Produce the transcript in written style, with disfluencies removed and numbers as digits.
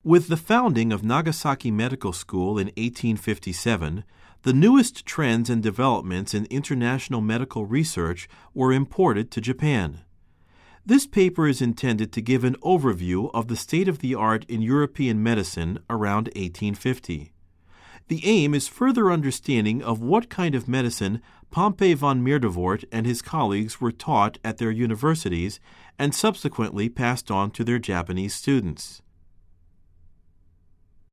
With the founding of Nagasaki Medical School in 1857, the newest trends and developments in international medical research were imported to Japan. This paper is intended to give an overview of the state of the art in European medicine around 1850. The aim is further understanding of what kind of medicine Pompey von Mirdewort and his colleagues were taught at their universities and subsequently passed on to their Japanese students.